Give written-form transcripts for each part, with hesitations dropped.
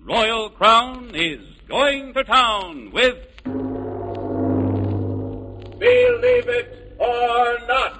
Royal Crown is going to town with Believe It or Not.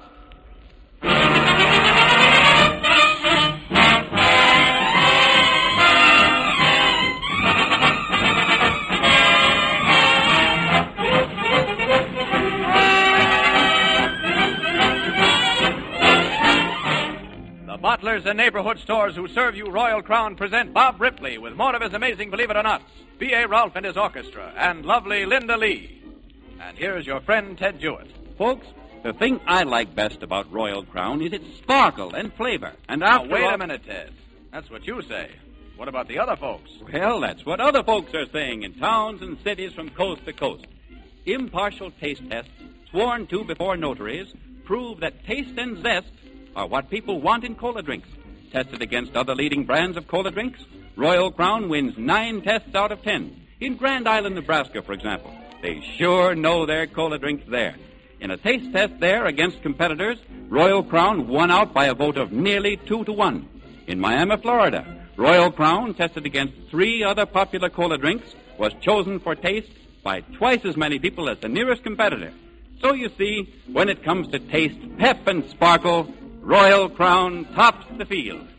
Bottlers and neighborhood stores who serve you Royal Crown present Bob Ripley with more of his amazing Believe It or Not, B.A. Ralph and his orchestra, and lovely Linda Lee. And here's your friend Ted Jewett. Folks, the thing I like best about Royal Crown is its sparkle and flavor. And Now, after wait all... a minute, Ted. That's what you say. What about the other folks? Well, that's what other folks are saying in towns and cities from coast to coast. Impartial taste tests, sworn to before notaries, prove that taste and zest are what people want in cola drinks. Tested against other leading brands of cola drinks, Royal Crown wins 9 tests out of 10. In Grand Island, Nebraska, for example, they sure know their cola drinks there. In a taste test there against competitors, Royal Crown won out by a vote of nearly 2-1. In Miami, Florida, Royal Crown, tested against 3 other popular cola drinks, was chosen for taste by twice as many people as the nearest competitor. So you see, when it comes to taste, pep, and sparkle, Royal Crown tops the field.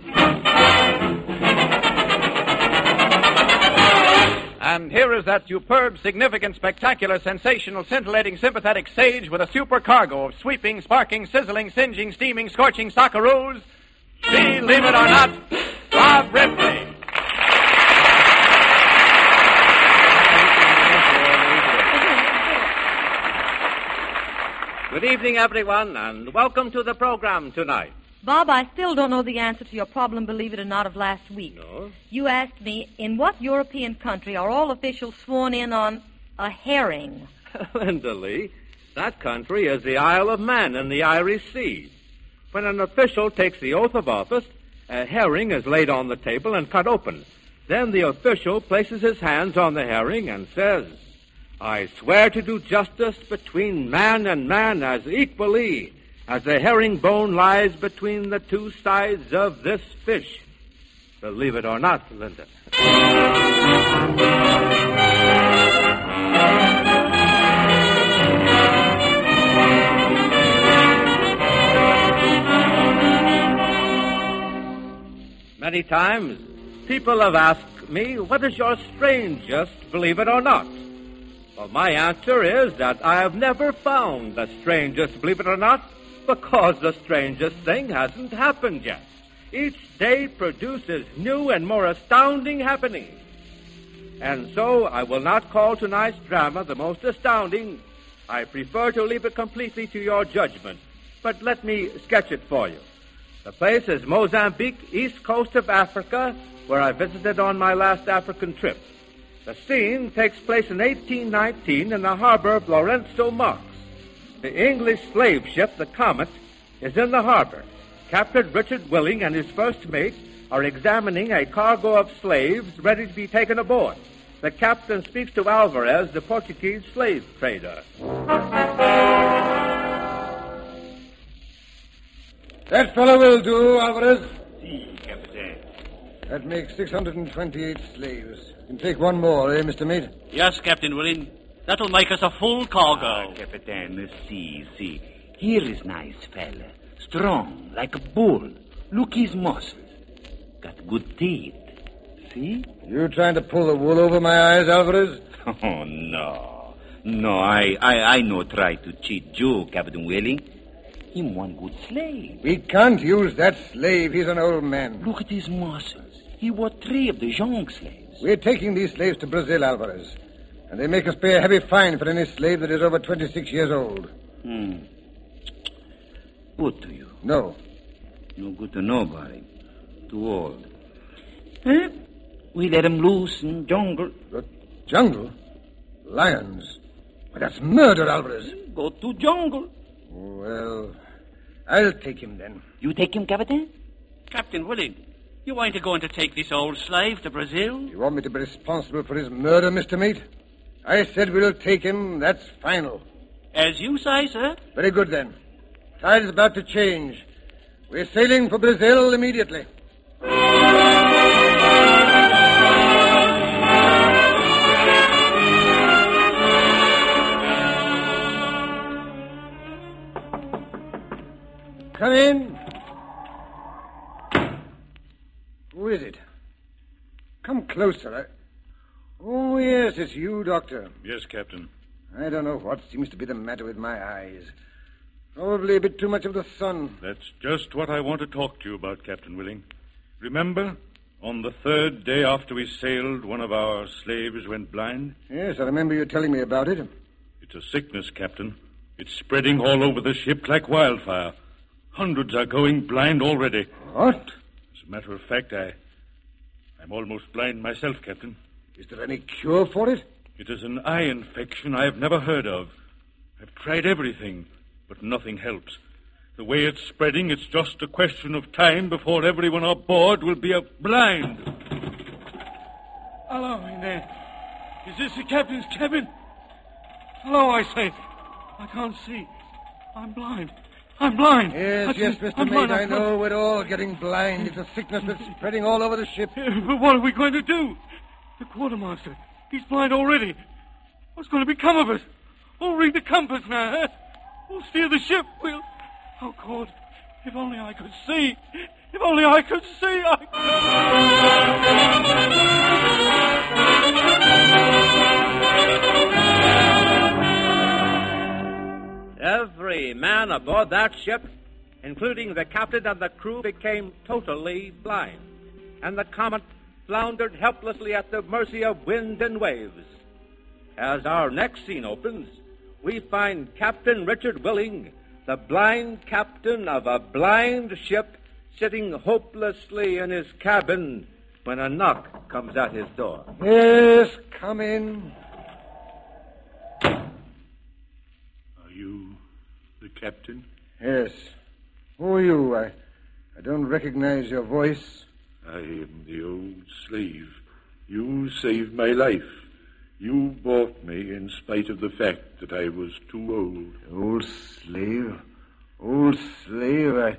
And here is that superb, significant, spectacular, sensational, scintillating, sympathetic sage with a supercargo of sweeping, sparking, sizzling, singeing, steaming, scorching socceroos. Believe it or not, Bob Ripley. Good evening, everyone, and welcome to the program tonight. Bob, I still don't know the answer to your problem, believe it or not, of last week. No? You asked me, in what European country are all officials sworn in on a herring? Linda Lee, that country is the Isle of Man in the Irish Sea. When an official takes the oath of office, a herring is laid on the table and cut open. Then the official places his hands on the herring and says, "I swear to do justice between man and man as equally as the herringbone lies between the 2 sides of this fish." Believe it or not, Linda. Many times, people have asked me, what is your strangest, believe it or not? Well, my answer is that I have never found the strangest, believe it or not, because the strangest thing hasn't happened yet. Each day produces new and more astounding happenings. And so I will not call tonight's drama the most astounding. I prefer to leave it completely to your judgment. But let me sketch it for you. The place is Mozambique, east coast of Africa, where I visited on my last African trip. The scene takes place in 1819 in the harbor of Lourenço Marques. The English slave ship, the Comet, is in the harbor. Captain Richard Willing and his first mate are examining a cargo of slaves ready to be taken aboard. The captain speaks to Alvarez, the Portuguese slave trader. That fellow will do, Alvarez. Si, Captain. That makes 628 slaves. You can take one more, eh, Mr. Mate? Yes, Captain Willing. That'll make us a full cargo. Captain, see. Here is nice fella. Strong, like a bull. Look his muscles. Got good teeth. See? You trying to pull the wool over my eyes, Alvarez? Oh, no. No, I no try to cheat you, Captain Willing. Him one good slave. We can't use that slave. He's an old man. Look at his muscles. He was 3 of the young slaves. We're taking these slaves to Brazil, Alvarez. And they make us pay a heavy fine for any slave that is over 26 years old. Good to you. No. No good to nobody. Too old. Huh? We let him loose in jungle. The jungle? Lions. Well, that's murder, Alvarez. Go to jungle. Well, I'll take him then. You take him, Captain? Captain Willing, you ain't going to take this old slave to Brazil? You want me to be responsible for his murder, Mr. Mate? I said we'll take him. That's final. As you say, sir. Very good, then. Tide is about to change. We're sailing for Brazil immediately. Come closer. Oh, yes, it's you, Doctor. Yes, Captain. I don't know what seems to be the matter with my eyes. Probably a bit too much of the sun. That's just what I want to talk to you about, Captain Willing. Remember, on the third day after we sailed, one of our slaves went blind? Yes, I remember you telling me about it. It's a sickness, Captain. It's spreading all over the ship like wildfire. Hundreds are going blind already. What? As a matter of fact, I'm almost blind myself, Captain. Is there any cure for it? It is an eye infection I have never heard of. I've tried everything, but nothing helps. The way it's spreading, it's just a question of time before everyone aboard will be blind. Hello, in there. Is this the captain's cabin? Hello, I say. I can't see. I'm blind. I'm blind. Yes, Mr. Mate, I know we're all getting blind. It's a sickness that's spreading all over the ship. But what are we going to do? The quartermaster, he's blind already. What's going to become of us? Who'll read the compass now, huh? Who'll steer the ship? Oh, God, if only I could see. If only I could see. Every man aboard that ship, including the captain and the crew, became totally blind, and the Comet floundered helplessly at the mercy of wind and waves. As our next scene opens, we find Captain Richard Willing, the blind captain of a blind ship, sitting hopelessly in his cabin when a knock comes at his door. Yes, come in. Are you the captain? Yes. Who are you? I don't recognize your voice. I am the old slave. You saved my life. You bought me in spite of the fact that I was too old. Old slave? Old slave?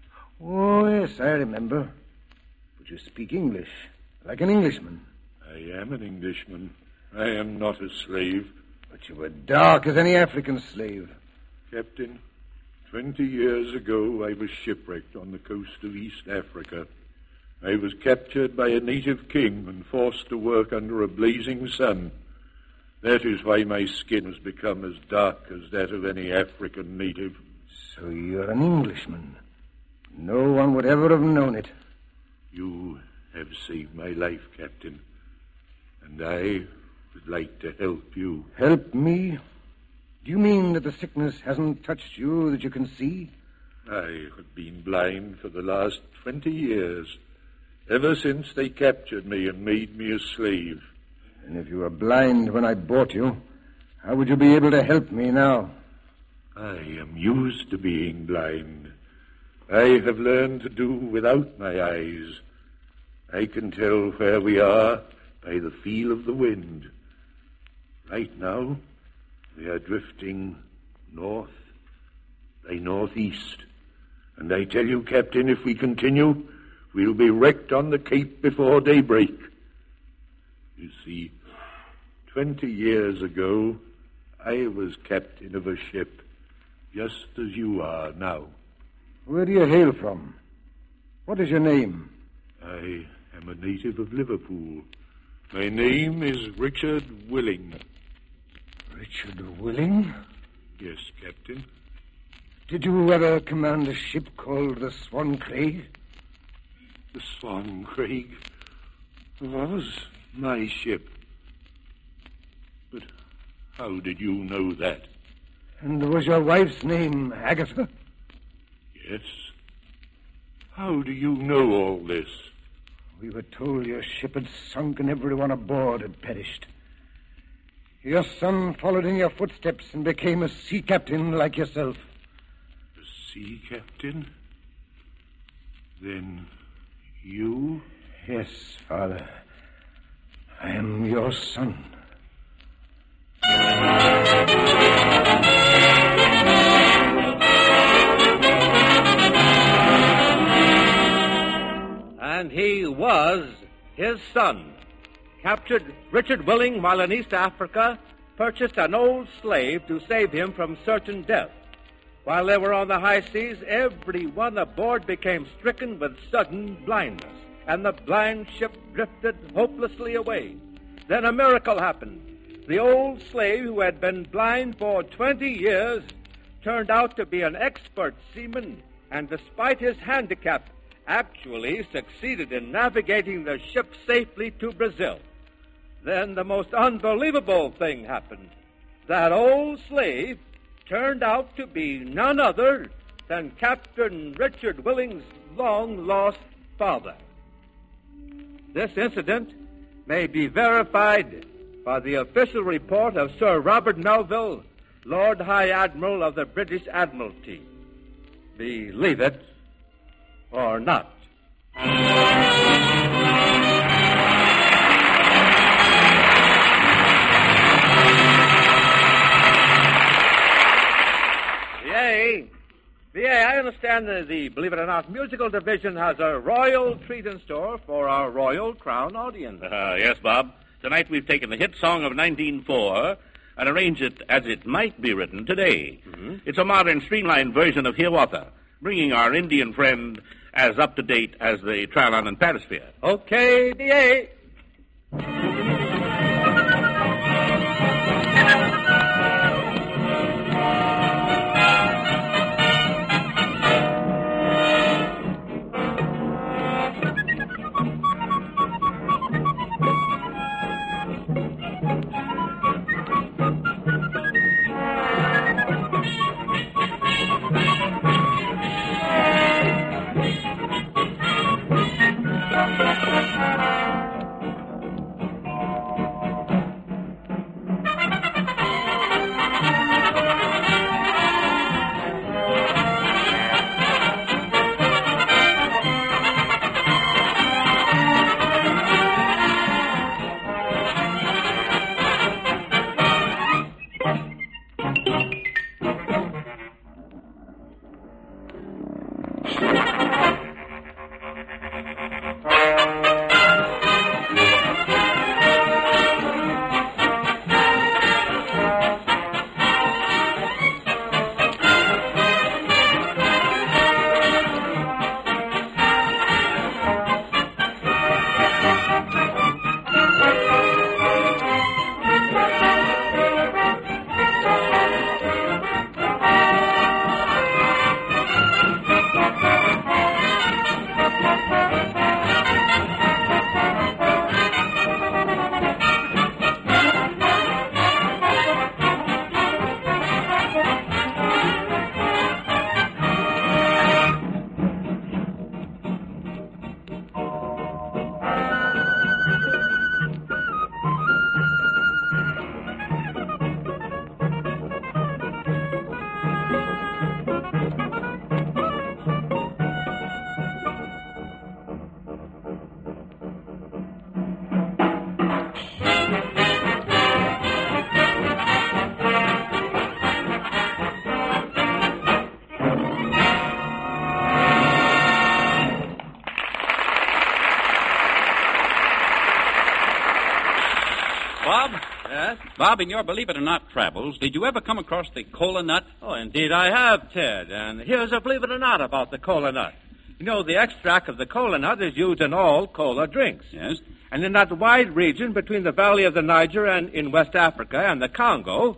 Oh, yes, I remember. But you speak English, like an Englishman. I am an Englishman. I am not a slave. But you were dark as any African slave. Captain, 20 years ago I was shipwrecked on the coast of East Africa. I was captured by a native king and forced to work under a blazing sun. That is why my skin has become as dark as that of any African native. So you're an Englishman. No one would ever have known it. You have saved my life, Captain. And I would like to help you. Help me? Do you mean that the sickness hasn't touched you that you can see? I have been blind for the last 20 years. Ever since they captured me and made me a slave. And if you were blind when I bought you, how would you be able to help me now? I am used to being blind. I have learned to do without my eyes. I can tell where we are by the feel of the wind. Right now, we are drifting north by northeast. And I tell you, Captain, if we continue, we'll be wrecked on the Cape before daybreak. You see, 20 years ago, I was captain of a ship, just as you are now. Where do you hail from? What is your name? I am a native of Liverpool. My name is Richard Willing. Richard Willing? Yes, Captain. Did you ever command a ship called the Swan Craig? The Swan Craig was my ship. But how did you know that? And was your wife's name Agatha? Yes. How do you know all this? We were told your ship had sunk and everyone aboard had perished. Your son followed in your footsteps and became a sea captain like yourself. A sea captain? Then you? Yes, Father. I am your son. And he was his son. Captured Richard Willing while in East Africa, purchased an old slave to save him from certain death. While they were on the high seas, everyone aboard became stricken with sudden blindness, and the blind ship drifted hopelessly away. Then a miracle happened. The old slave, who had been blind for 20 years, turned out to be an expert seaman, and despite his handicap, actually succeeded in navigating the ship safely to Brazil. Then the most unbelievable thing happened. That old slave turned out to be none other than Captain Richard Willing's long-lost father. This incident may be verified by the official report of Sir Robert Melville, Lord High Admiral of the British Admiralty. Believe it or not. VA, I understand that the Believe It or Not musical division has a royal treat in store for our Royal Crown audience. Yes, Bob. Tonight we've taken the hit song of 1904 and arranged it as it might be written today. Mm-hmm. It's a modern, streamlined version of Hiawatha, bringing our Indian friend as up-to-date as the Trylon and Patasphere. Okay, VA. Bob, in your Believe It or Not travels, did you ever come across the cola nut? Oh, indeed I have, Ted. And here's a Believe It or Not about the cola nut. You know, the extract of the cola nut is used in all cola drinks. Yes. And in that wide region between the valley of the Niger and in West Africa and the Congo,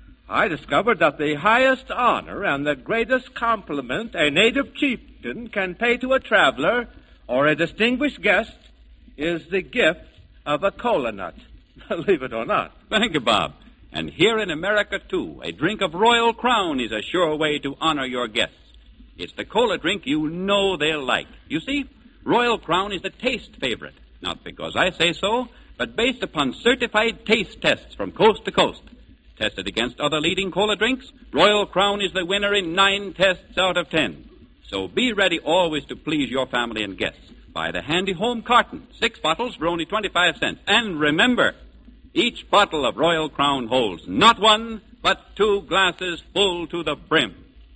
I discovered that the highest honor and the greatest compliment a native chieftain can pay to a traveler or a distinguished guest is the gift of a cola nut. Believe it or not. Thank you, Bob. And here in America, too, a drink of Royal Crown is a sure way to honor your guests. It's the cola drink you know they'll like. You see, Royal Crown is the taste favorite. Not because I say so, but based upon certified taste tests from coast to coast. Tested against other leading cola drinks, Royal Crown is the winner in 9 tests out of 10. So be ready always to please your family and guests. Buy the handy home carton, 6 bottles for only 25 cents. And remember, each bottle of Royal Crown holds not 1, but 2 glasses full to the brim.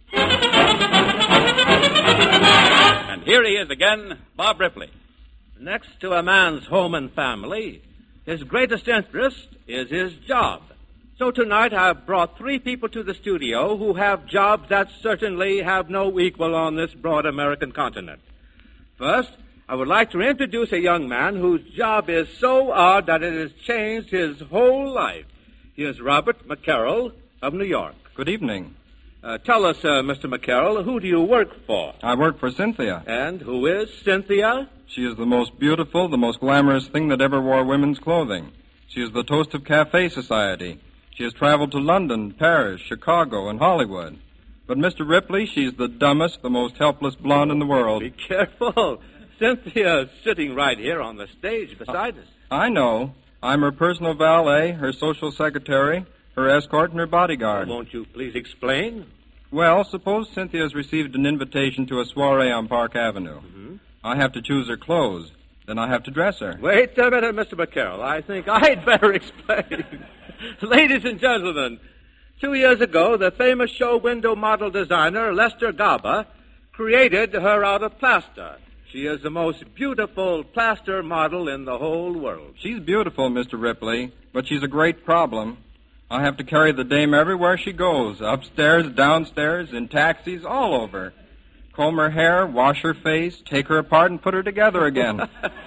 And here he is again, Bob Ripley. Next to a man's home and family, his greatest interest is his job. So tonight I've brought 3 people to the studio who have jobs that certainly have no equal on this broad American continent. First, I would like to introduce a young man whose job is so odd that it has changed his whole life. He is Robert McCarroll of New York. Good evening. Tell us, Mr. McCarroll, who do you work for? I work for Cynthia. And who is Cynthia? She is the most beautiful, the most glamorous thing that ever wore women's clothing. She is the toast of Cafe Society. She has traveled to London, Paris, Chicago, and Hollywood. But, Mr. Ripley, she's the dumbest, the most helpless blonde in the world. Be careful. Cynthia's sitting right here on the stage beside us. I know. I'm her personal valet, her social secretary, her escort, and her bodyguard. Well, won't you please explain? Well, suppose Cynthia's received an invitation to a soiree on Park Avenue. Mm-hmm. I have to choose her clothes. Then I have to dress her. Wait a minute, Mr. McCarroll. I think I'd better explain. Ladies and gentlemen, 2 years ago, the famous show window model designer, Lester Gaba, created her out of plaster. She is the most beautiful plaster model in the whole world. She's beautiful, Mr. Ripley, but she's a great problem. I have to carry the dame everywhere she goes, upstairs, downstairs, in taxis, all over. Comb her hair, wash her face, take her apart, and put her together again.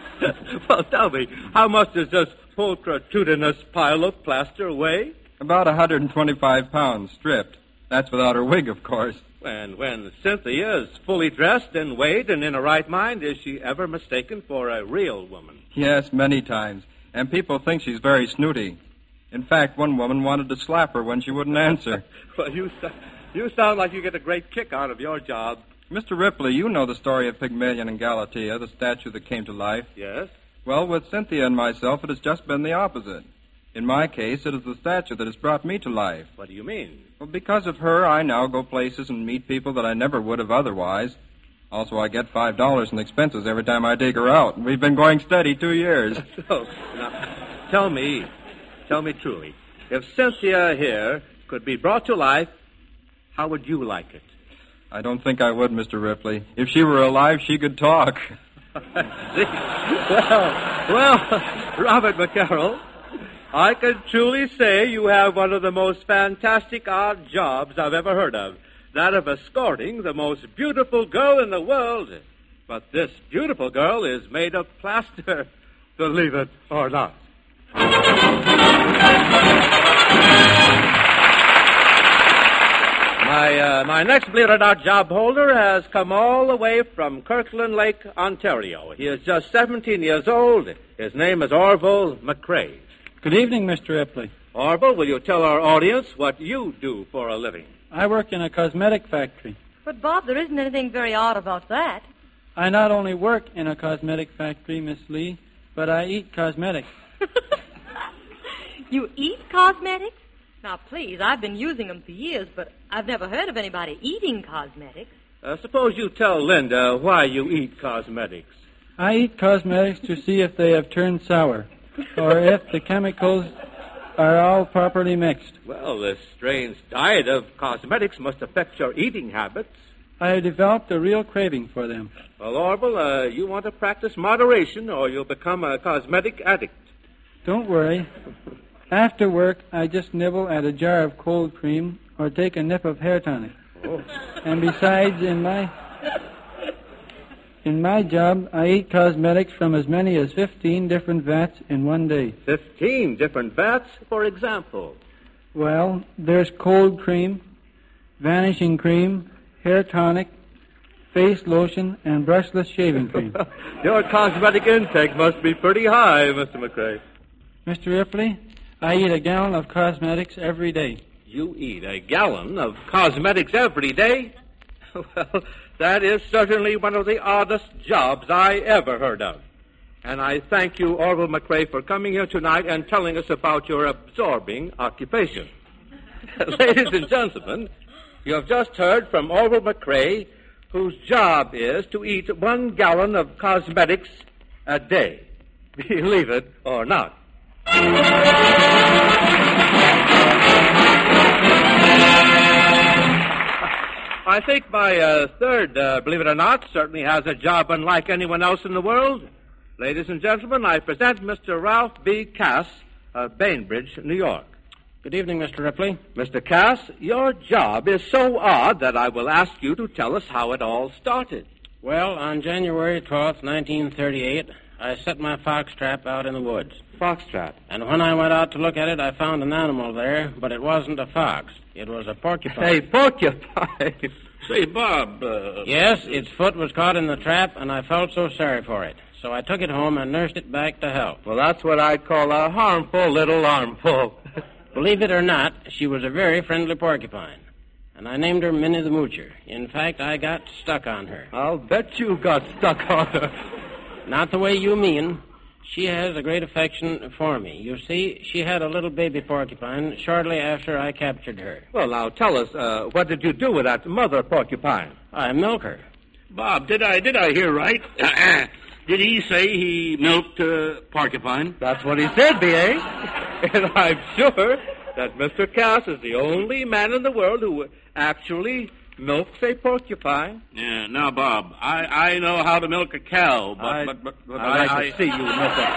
Well, tell me, how much does this pulchritudinous pile of plaster weigh? About 125 pounds, stripped. That's without her wig, of course. And when Cynthia is fully dressed and weighed and in her right mind, is she ever mistaken for a real woman? Yes, many times. And people think she's very snooty. In fact, one woman wanted to slap her when she wouldn't answer. Well, you sound like you get a great kick out of your job. Mr. Ripley, you know the story of Pygmalion and Galatea, the statue that came to life. Yes? Well, with Cynthia and myself, it has just been the opposite. In my case, it is the statue that has brought me to life. What do you mean? Well, because of her, I now go places and meet people that I never would have otherwise. Also, I get $5 in expenses every time I take her out. We've been going steady 2 years. So, now, tell me truly, if Cynthia here could be brought to life, how would you like it? I don't think I would, Mr. Ripley. If she were alive, she could talk. Well, Robert McCarroll, I can truly say you have one of the most fantastic odd jobs I've ever heard of. That of escorting the most beautiful girl in the world. But this beautiful girl is made of plaster, believe it or not. My next Believe It or Not job holder has come all the way from Kirkland Lake, Ontario. He is just 17 years old. His name is Orville McCrae. Good evening, Mr. Ripley. Orville, will you tell our audience what you do for a living? I work in a cosmetic factory. But, Bob, there isn't anything very odd about that. I not only work in a cosmetic factory, Miss Lee, but I eat cosmetics. You eat cosmetics? Now, please, I've been using them for years, but I've never heard of anybody eating cosmetics. Suppose you tell Linda why you eat cosmetics. I eat cosmetics to see if they have turned sour, or if the chemicals are all properly mixed. Well, this strange diet of cosmetics must affect your eating habits. I have developed a real craving for them. Well, Orville, you want to practice moderation, or you'll become a cosmetic addict. Don't worry. After work, I just nibble at a jar of cold cream or take a nip of hair tonic. Oh. And besides, in my job, I eat cosmetics from as many as 15 different vats in one day. 15 different vats, for example? Well, there's cold cream, vanishing cream, hair tonic, face lotion, and brushless shaving cream. Your cosmetic intake must be pretty high, Mr. McCrae. Mr. Ripley, I eat a gallon of cosmetics every day. You eat a gallon of cosmetics every day? Well, that is certainly one of the oddest jobs I ever heard of. And I thank you, Orville McCrae, for coming here tonight and telling us about your absorbing occupation. Ladies and gentlemen, you have just heard from Orville McCrae, whose job is to eat 1 gallon of cosmetics a day. Believe it or not. I think my third, believe it or not, certainly has a job unlike anyone else in the world. Ladies and gentlemen, I present Mr. Ralph B. Cass of Bainbridge, New York. Good evening, Mr. Ripley. Mr. Cass, your job is so odd that I will ask you to tell us how it all started. Well, on January 12th, 1938, I set my fox trap out in the woods. Fox trap? And when I went out to look at it, I found an animal there, but it wasn't a fox. It was a porcupine. A porcupine? Say, Bob... Yes, its foot was caught in the trap, and I felt so sorry for it. So I took it home and nursed it back to health. Well, that's what I'd call a harmful little armful. Believe it or not, she was a very friendly porcupine. And I named her Minnie the Moocher. In fact, I got stuck on her. I'll bet you got stuck on her. Not the way you mean. She has a great affection for me. You see, she had a little baby porcupine shortly after I captured her. Well, now, tell us, what did you do with that mother porcupine? I milk her. Bob, did I hear right? Did he say he milked porcupine? That's what he said, B.A. And I'm sure that Mr. Cass is the only man in the world who actually milks a porcupine. Yeah, now, Bob, I know how to milk a cow, but I'd like to see you milk a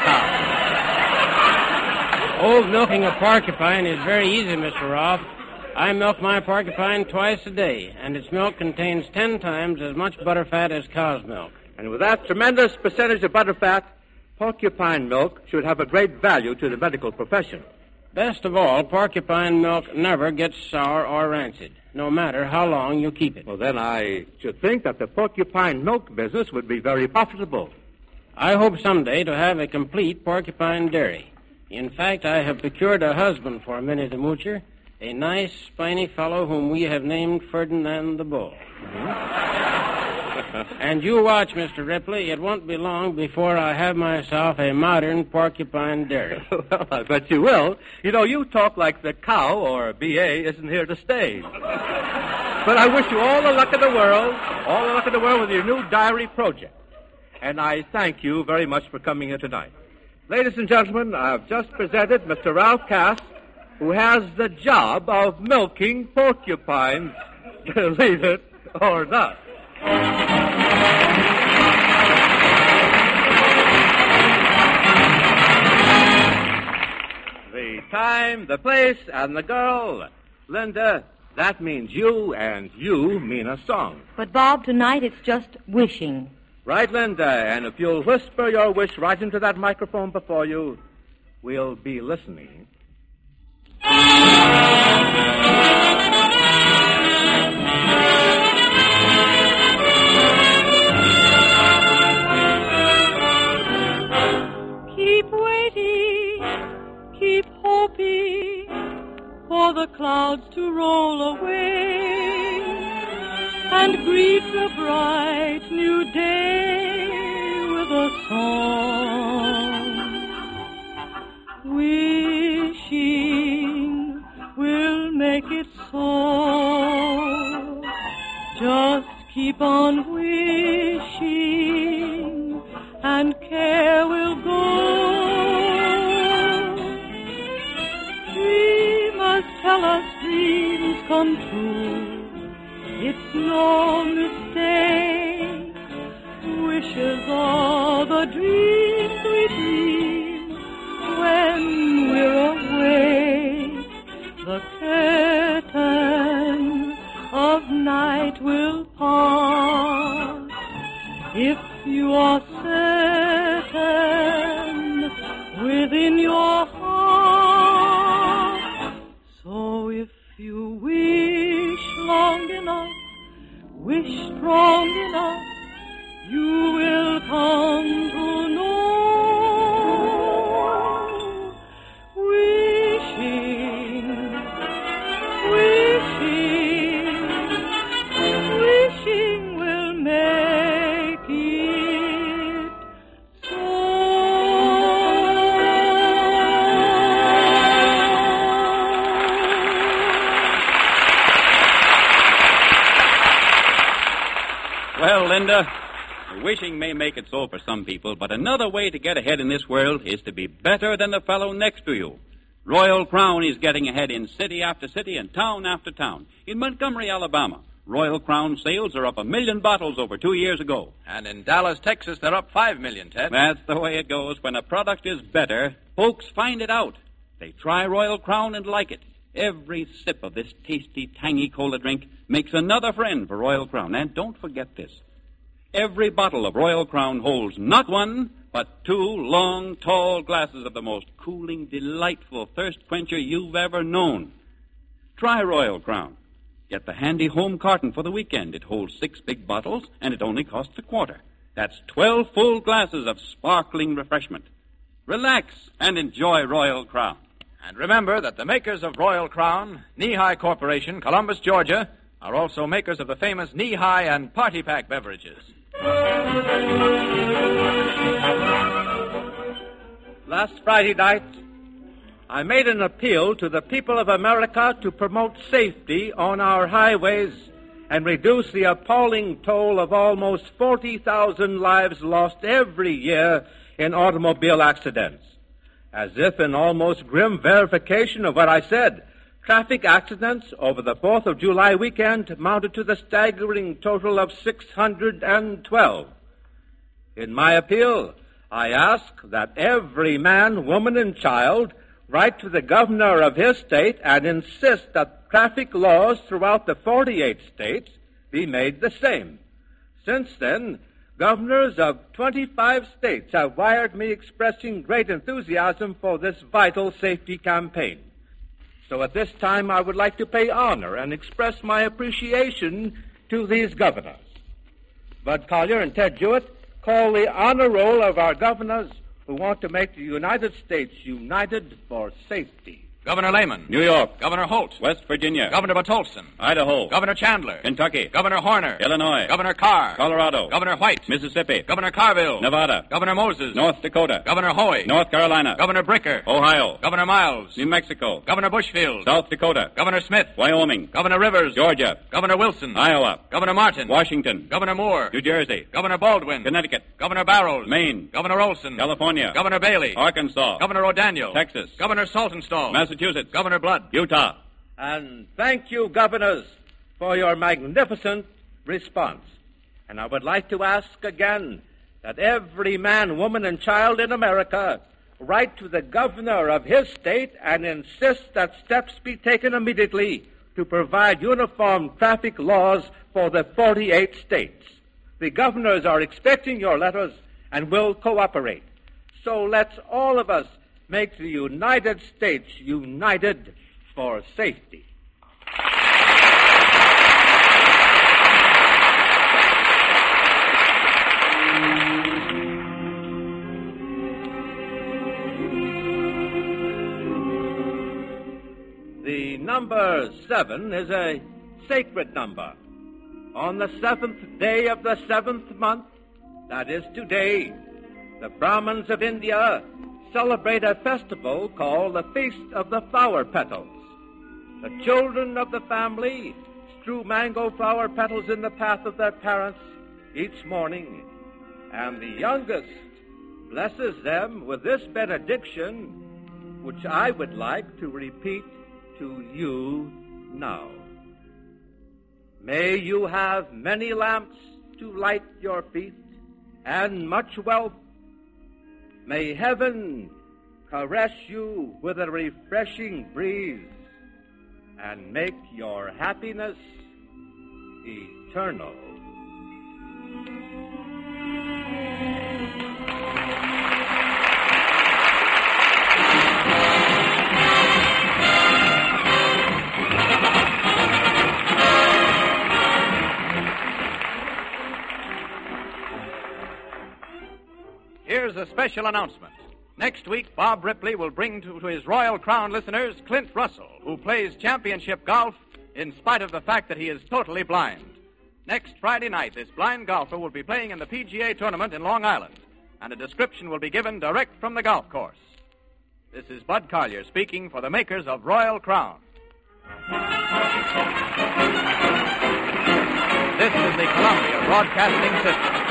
cow. Oh, milking a porcupine is very easy, Mr. Roth. I milk my porcupine twice a day, and its milk contains 10 times as much butterfat as cow's milk. And with that tremendous percentage of butterfat, porcupine milk should have a great value to the medical profession. Best of all, porcupine milk never gets sour or rancid, no matter how long you keep it. Well, then I should think that the porcupine milk business would be very profitable. I hope someday to have a complete porcupine dairy. In fact, I have procured a husband for Minnie the Moocher, a nice, spiny fellow whom we have named Ferdinand the Bull. And you watch, Mr. Ripley. It won't be long before I have myself a modern porcupine dairy. Well, I bet you will. You know, you talk like the cow or B.A. isn't here to stay. But I wish you all the luck in the world with your new diary project. And I thank you very much for coming here tonight. Ladies and gentlemen, I've just presented Mr. Ralph Cass, who has the job of milking porcupines, believe it or not. The time, the place, and the girl. Linda, that means you, and you mean a song. But, Bob, tonight it's just wishing. Right, Linda, and if you'll whisper your wish right into that microphone before you, we'll be listening. Keep waiting, keep hoping for the clouds to roll away and greet the bright new day with a song. Wishing will make it so. Just keep on wishing and care will go. Dreamers tell us dreams come true. It's no mistake. Wishes are the dreams we dream when we're awake. The curtain of night will part if you are certain within your heart. So if you wish long enough, wish strong enough, you will come to know. Wishing, wishing, wishing will make it so. Well, Linda, wishing may make it so for some people, but another way to get ahead in this world is to be better than the fellow next to you. Royal Crown is getting ahead in city after city and town after town. In Montgomery, Alabama, Royal Crown sales are up 1 million bottles over 2 years ago. And in Dallas, Texas, they're up 5 million, Ted. That's the way it goes. When a product is better, folks find it out. They try Royal Crown and like it. Every sip of this tasty, tangy cola drink makes another friend for Royal Crown. And don't forget this. every bottle of Royal Crown holds not one, but 2 long, tall glasses of the most cooling, delightful thirst quencher you've ever known. Try Royal Crown. Get the handy home carton for the weekend. It holds 6 big bottles, and it only costs a quarter. That's 12 full glasses of sparkling refreshment. Relax and enjoy Royal Crown. And remember that the makers of Royal Crown, Knee-High Corporation, Columbus, Georgia, are also makers of the famous Knee-High and Party Pack beverages. Last Friday night, I made an appeal to the people of America to promote safety on our highways and reduce the appalling toll of almost 40,000 lives lost every year in automobile accidents. As if in almost grim verification of what I said, traffic accidents over the 4th of July weekend amounted to the staggering total of 612. In my appeal, I ask that every man, woman, and child write to the governor of his state and insist that traffic laws throughout the 48 states be made the same. Since then, governors of 25 states have wired me expressing great enthusiasm for this vital safety campaign. So at this time, I would like to pay honor and express my appreciation to these governors. Bud Collyer and Ted Jewett call the honor roll of our governors who want to make the United States united for safety. Governor Lehman. New York. Governor Holt. West Virginia. Governor Batolson. Idaho. Governor Chandler. Kentucky. Governor Horner. Illinois. Governor Carr. Colorado. Governor White. Mississippi. Governor Carville. Nevada. Governor Moses. North Dakota. Governor Hoy. North Carolina. Governor Bricker. Ohio. Governor Miles. New Mexico. Governor Bushfield. South Dakota. Governor Smith. Wyoming. Governor Rivers. Georgia. Governor Wilson. Iowa. Governor Martin. Washington. Governor Moore. New Jersey. Governor Baldwin. Connecticut. Governor Barrows. Maine. Governor Olson. California. Governor Bailey. Arkansas. Governor O'Daniel. Texas. Governor Saltonstall. Massachusetts. Governor Blood. Utah. And thank you, governors, for your magnificent response. And I would like to ask again that every man, woman, and child in America write to the governor of his state and insist that steps be taken immediately to provide uniform traffic laws for the 48 states. The governors are expecting your letters and will cooperate. So let's all of us make the United States united for safety. The number 7 is a sacred number. On the 7th day of the 7th month, that is today, the Brahmins of India celebrate a festival called the Feast of the Flower Petals. The children of the family strew mango flower petals in the path of their parents each morning, and the youngest blesses them with this benediction, which I would like to repeat to you now. May you have many lamps to light your feet and much wealth. May heaven caress you with a refreshing breeze and make your happiness eternal. Here's a special announcement. Next week, Bob Ripley will bring to his Royal Crown listeners Clint Russell, who plays championship golf in spite of the fact that he is totally blind. Next Friday night, this blind golfer will be playing in the PGA tournament in Long Island, and a description will be given direct from the golf course. This is Bud Collyer speaking for the makers of Royal Crown. This is the Columbia Broadcasting System.